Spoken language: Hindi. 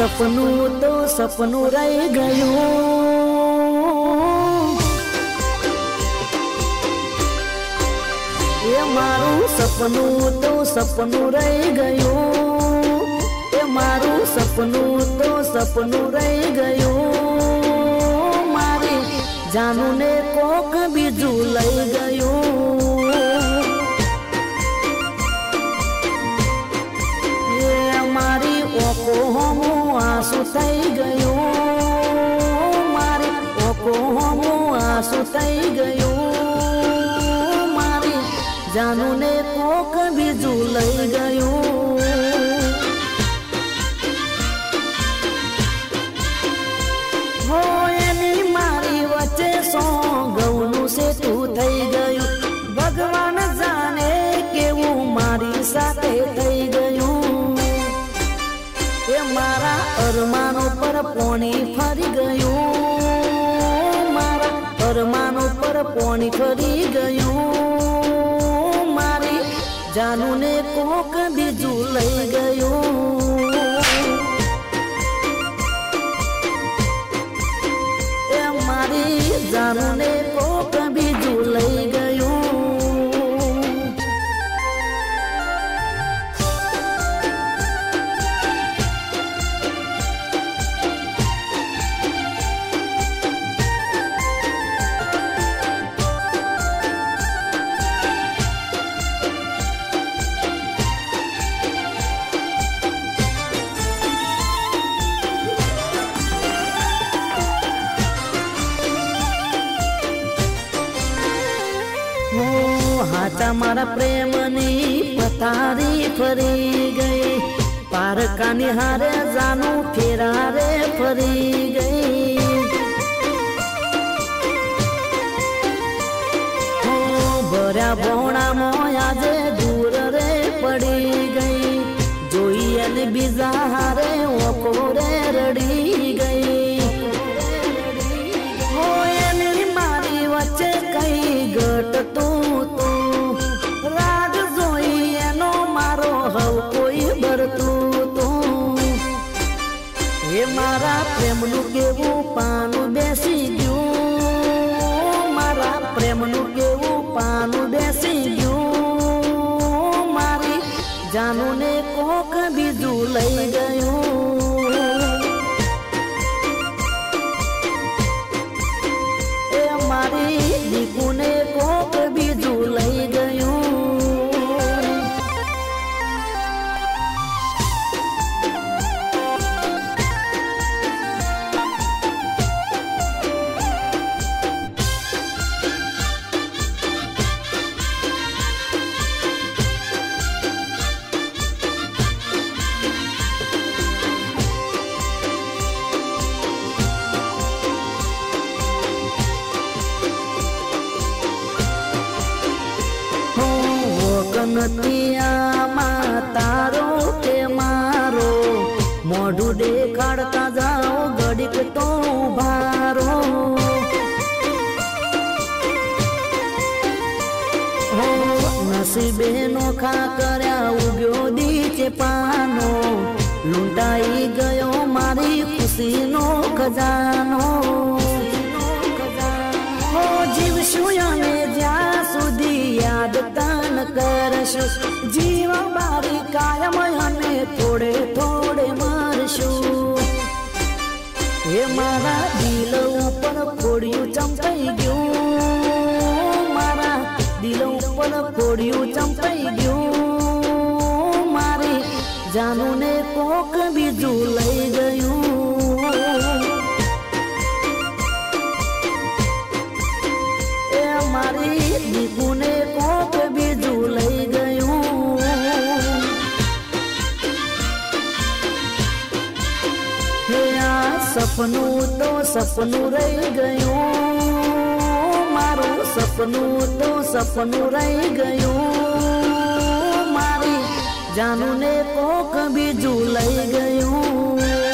सपनों तो सपनों रह गयो, ये मारू सपनों तो सपनों रह गयो, ये मारू सपनों तो सपनों रह गयो। मारी जानू ने कोक बीजू लई गयो, ये मारी ओको हमू आंसू थई गयो, मारी ओको हमू आंसू थई गयो। मारी जानू ने कोक बीजू लई गयो, हो एनी मारी वच्चे सो गौनु से तू थई गयो। भगवान जाने केवू मारी साथे थई गयो, ये मारा अरमानो पर पोनी फरी गयो, मारा अरमानो पर पोनी फरी गयो। मारी जानू ने कोक बीजू लई गयो, ये मारी जानू ने कोक बीजू लई गयो। हाचा मारा प्रेमनी पतारी फरी गई, पारका निहारे जानू फेरारे फरी गई। हो भर्या बोणा मोयाजे दूर रे पड़ी गई, जोई अने बीजा हारे ओको रे रड़ी गई। हो एनी मारी वच्चे कई गट तू राग जोई एनो मारो हव कोई बरतू तू। ये मारा प्रेमनु केवू पानु बेसी गयो, मारा प्रेमनु केवू पानु बेसी गयो। मारी जानू ने कोक बीजू लई गयो, ये मारी दीकू ने कोक बीजू लई गयो। कनतिया तारो के मारो मोढू देखाड़ता जाओ घड़ीक तो भारो। हो नसीबे नोखा कर्या उग्यो दीचे पानो, लूंटाई गयो मारी खुशी नो खजानो। हो जीवशु याने ज्या सुधी याद तान करशु, जीव बारी कायम याने थोड़े थोड़े मारशु। ये मारा दिल ऊपर फोड़ियो चंपाई गयो, मारा दिल ऊपर फोड़ियो चंपाई गयो। मारी जानू ने कोक बीजू लई गयो, मारी दीकू ने कोक बीजू लई गयो। सपनों तो सपनों रह गयो, मारू सपनों तो सपनों रह गयो। मारी जानू ने कोक बीजू लई गयो।